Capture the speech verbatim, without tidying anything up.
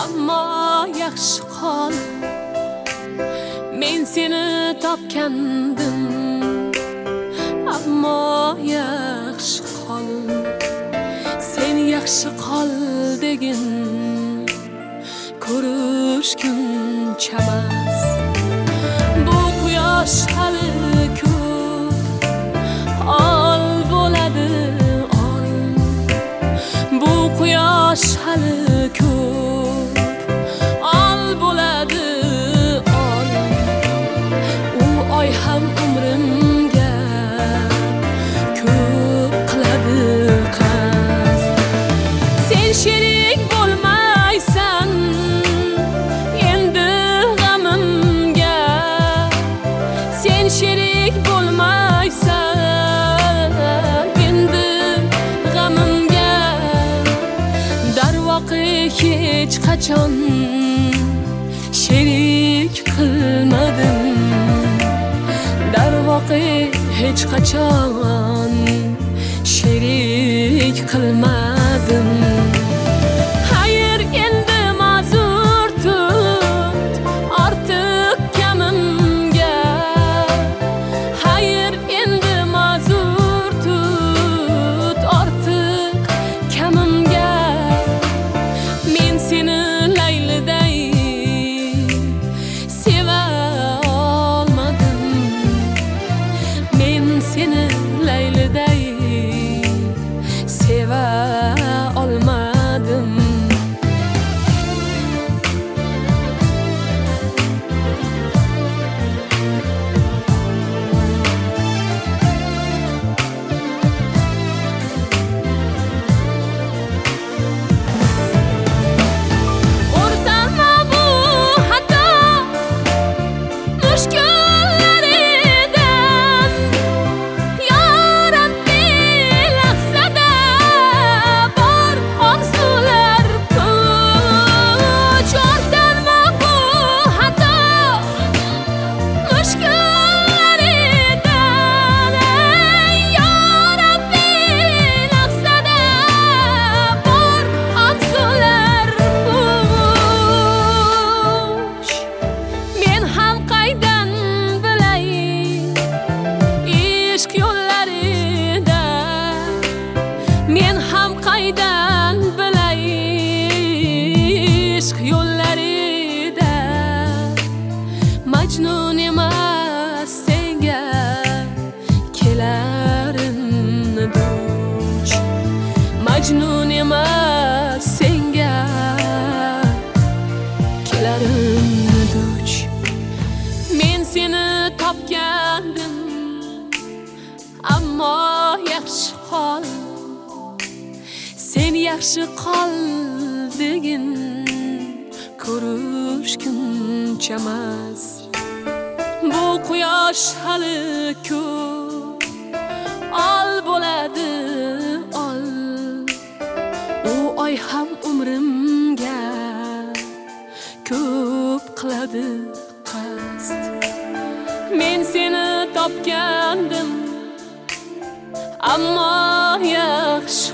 ammo yaxshi qol. Men seni topgandim, ammo yaxshi qol. Sen yaxshi qol degin ko'rishgunchamas. Bu quyosh hali ko'p ol bo'ladi ol. Bu quyosh hali ko'p ol bo'ladi ol. U oy ham umrimga ko'p qiladi qasd. Sen sherik bo'lmaysan endi g'amimga. Sen sherik bo'lmaysan endi g'amimga. Darvoqe hech qachon sherik qilmadim. Darvoqe hech qachon sherik qilmadim. Hayır endi ma'zur tut ortiq kamimga. Hayır endi ma'zur tut ortiq kamimga. Men seni Layliday seva olmadim. Men seni Layliday seva olmadim. O'rtanma bu xato mushkullaridan. Ya Rabbi lahzada bor orzular puch. O'rtanma bu xato mushkullaridan. Ya Rabbi lahzada bor orzular puch. Men ham qaydan bilay ishq yo'llarida. Men ham qaydan bilay ishq yo'llarida. Majnun emas senga kelarimni duch. Majnun emas senga kelarimni duch. Men seni topgandim, ammo yaxshi qol. Sen yaxshi qol degin ko'rishgunchamas. Bu quyosh hali ko'p ol bo'ladi ol. U oy ham umrimga ko'p qiladi qasd. Men seni topgandim, ammo yaxshi